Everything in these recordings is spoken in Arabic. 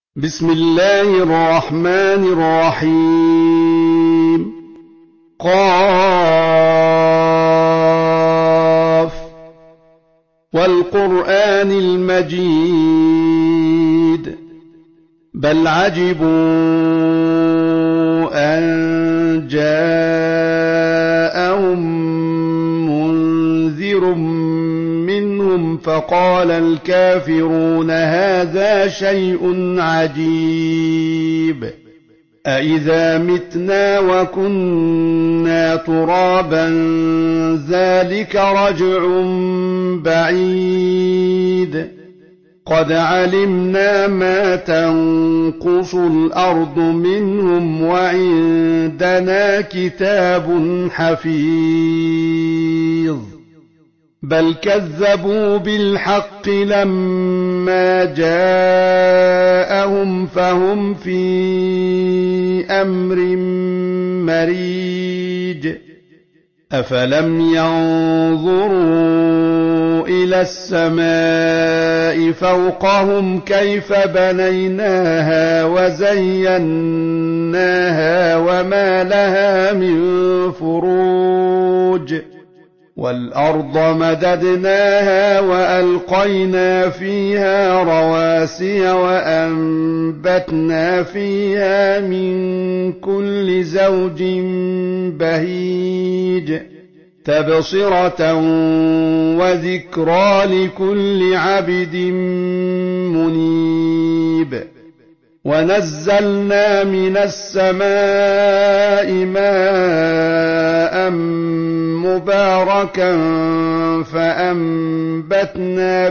بسم الله الرحمن الرحيم. قاف والقرآن المجيد بل عجبوا أن جاءهم منذر منهم فقال الكافرون هذا شيء عجيب أإذا متنا وكنا ترابا ذلك رجع بعيد قد علمنا ما تنقص الأرض منهم وعندنا كتاب حفيظ بل كذبوا بالحق لما جاءهم فهم في أمر مريج أفلم ينظروا إلى السماء فوقهم كيف بنيناها وزيناها وما لها من فروج والأرض مددناها وألقينا فيها رواسي وأنبتنا فيها من كل زوج بهيج تبصرة وذكرى لكل عبد منيب ونزلنا من السماء ماء مباركا فأنبتنا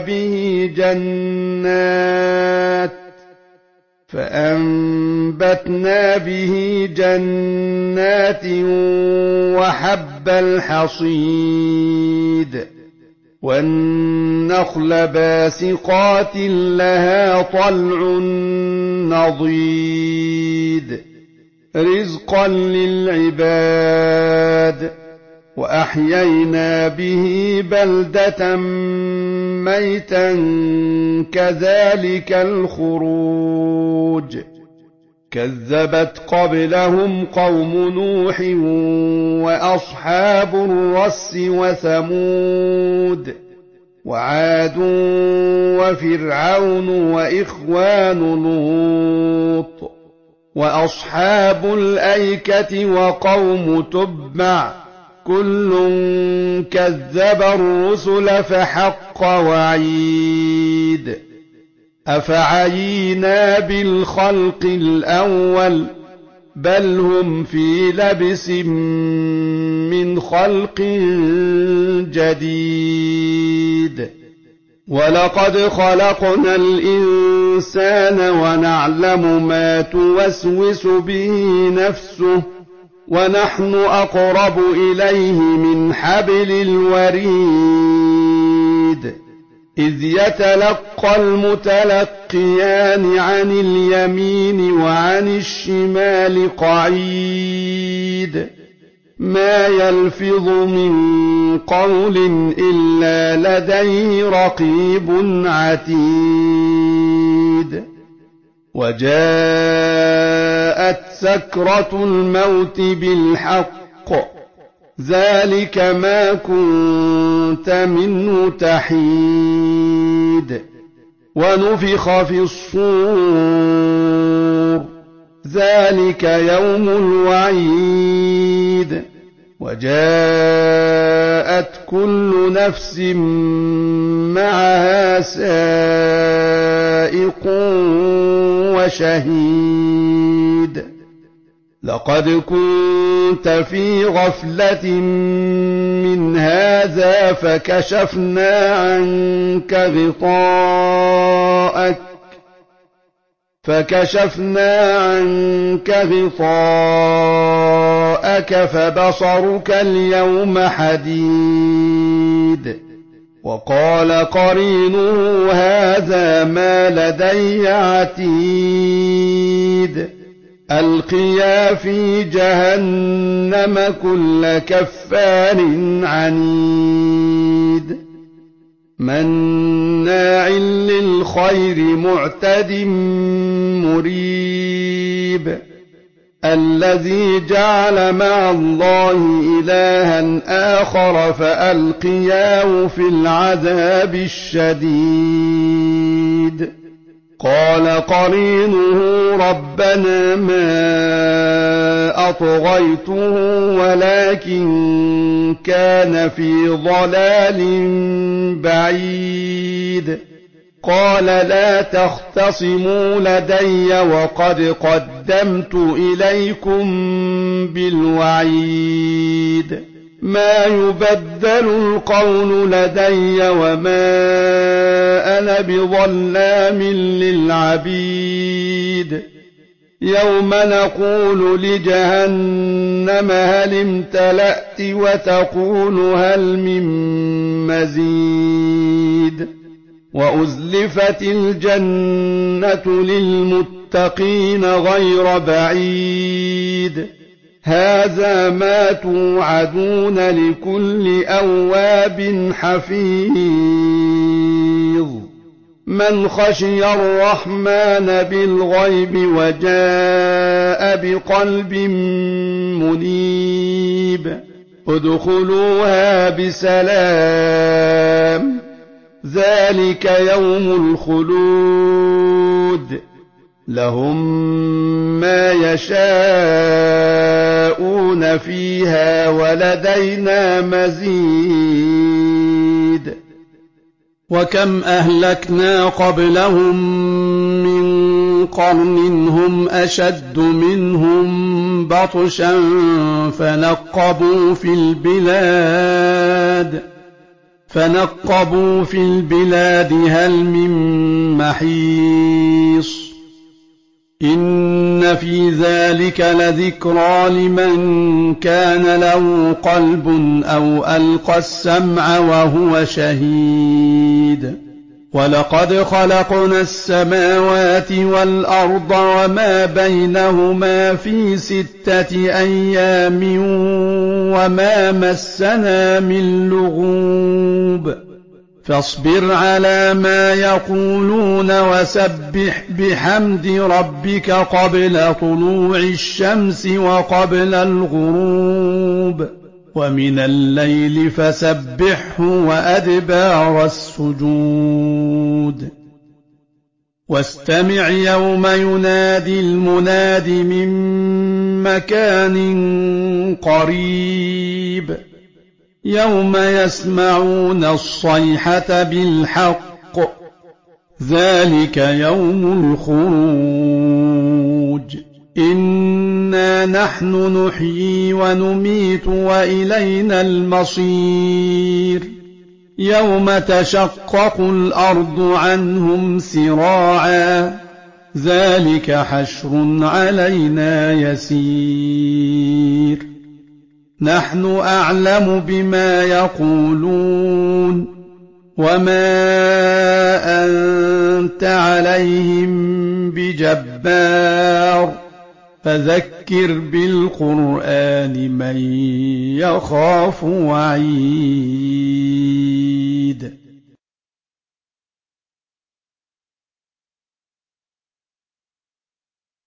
به جنات وحب الحصيد والنخل باسقات لها طلع نضيد رزقا للعباد وأحيينا به بلدة ميتا كذلك الخروج كذبت قبلهم قوم نوح وأصحاب الرس وثمود وعاد وفرعون وإخوان لوط وأصحاب الأيكة وقوم تبع كل كذب الرسل فحق وعيد أفعينا بالخلق الأول بل هم في لبس من خلق جديد ولقد خلقنا الإنسان ونعلم ما توسوس به نفسه ونحن أقرب إليه من حبل الوريد إذ يتلقى المتلقيان عن اليمين وعن الشمال قعيد ما يلفظ من قول إلا لديه رقيب عتيد وجاءت سكرة الموت بالحق ذلك ما كنت منه تحيد ونفخ في الصور ذلك يوم الوعيد وجاءت كل نفس معها سائق وشهيد لقد كنت في غفلة من هذا فكشفنا عنك غطاءك فبصرك اليوم حديد وقال قرينه هذا ما لدي عتيد ألقيا في جهنم كل كفار عنيد مناع للخير معتد مريب الذي جعل مع الله إلها آخر فألقياه في العذاب الشديد قال قرينه ربنا ما أطغيته ولكن كان في ضلال بعيد قال لا تختصموا لدي وقد قدمت إليكم بالوعيد ما يبدل القول لدي وما أنا بظلام للعبيد يوم نقول لجهنم هل امتلأت وتقول هل من مزيد وأزلفت الجنة للمتقين غير بعيد هذا ما توعدون لكل أواب حفيظ من خشي الرحمن بالغيب وجاء بقلب منيب ادخلوها بسلام ذلك يوم الخلود لهم ما يشاءون فيها ولدينا مزيد وكم أهلكنا قبلهم من قرن هم أشد منهم بطشا فنقبوا في البلاد هل من محيص إن في ذلك لذكرى لمن كان له قلب أو ألقى السمع وهو شهيد ولقد خلقنا السماوات والأرض وما بينهما في 6 أيام وما مسنا من لغوب فاصبر على ما يقولون وسبح بحمد ربك قبل طلوع الشمس وقبل الغروب ومن الليل فسبحه وأدبار السجود واستمع يوم ينادي المناد من مكان قريب يوم يسمعون الصيحة بالحق ذلك يوم الخروج إنا نحن نحيي ونميت وإلينا المصير يوم تشقق الأرض عنهم سراعا ذلك حشر علينا يسير نحن أعلم بما يقولون وما أنت عليهم بجبار فذكر بالقرآن من يخاف وعيد